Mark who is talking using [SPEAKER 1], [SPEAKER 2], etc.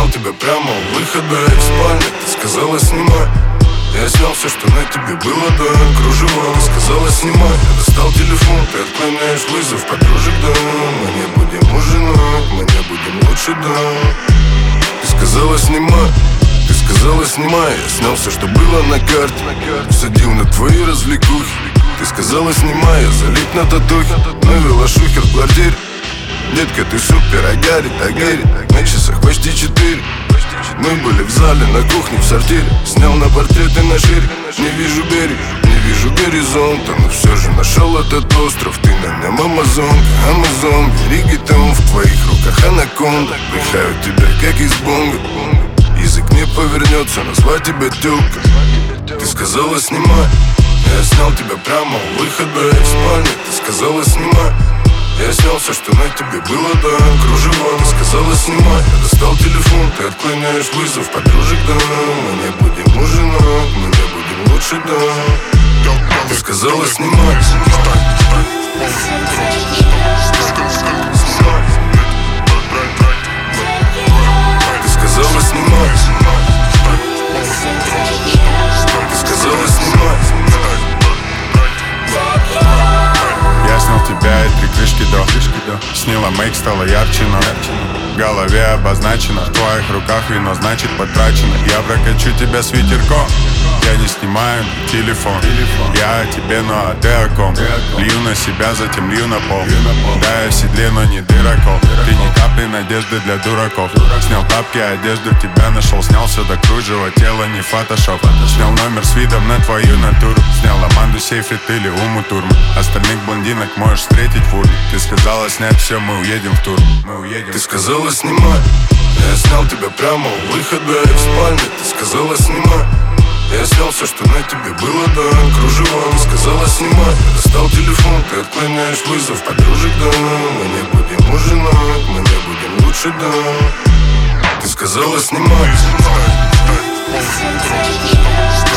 [SPEAKER 1] снял тебя прямо у выхода из спальни. Ты сказала снимай. Я снял все, что на тебе было до кружева. Ты сказала снимай. Я достал телефон. Ты отклоняешь вызов подружек, да. Мы не будем ужинать, мы не будем лучше, да. Ты сказала снимай. Ты сказала снимай. Я снял все, что было на карте. Всадил на твои развлекухи. Ты сказала снимай. Я залип на татухи. Навела шухер в квартире. Детка, ты супер, агери. На часах почти 4. Мы были в зале, на кухне, в сортире. Снял на портреты на шире. Не вижу берег, не вижу горизонта, но все же нашел этот остров. Ты на нем Амазон, регетон. В твоих руках анаконда. Дыхаю тебя, как из бонга. Язык не повернется назвать тебя тёлкой. Ты сказала снимай. Я снял тебя прямо у выхода из спальни. Ты сказала снимай. Я снял все, что на тебе было до кружева. Ты сказала снимай. Я достал телефон. Ты отклоняешь вызов подружек, да. Мы не будем ужинать, мы не будем лучше, да. Ты сказала снимай. Ты сказала снимай. Ты сказала снимай.
[SPEAKER 2] Я снял тебя и 3 крышки до. Снила мейк, стало ярче, но в голове обозначено. В твоих руках вино, значит потрачено. Я прокачу тебя с ветерком. Я не снимаю телефон. Я о тебе, ну а ты о ком? Лью на себя, затем лью на пол. Да, я в седле, но не дырокол. Ты ни капли надежды для дураков. Снял тапки, одежду тебя нашел. Снял все до кружева, тело не фотошоп. Снял номер с видом на твою натуру. Снял Аманду, Сейфрит или Уму Турман. Остальных блондинок можешь встретить в урне. Ты сказала снять все, мы уедем в тур.
[SPEAKER 1] Ты сказала снимай. Я снял тебя прямо у выхода из спальни. Ты сказала снимай. Я снял все, что на тебе было до кружева. Ты сказала снимай. Я достал телефон. Ты отклоняешь вызов подружек, да. Мы не будем ужинать, мы не будем лучше, да. Ты сказала снимай.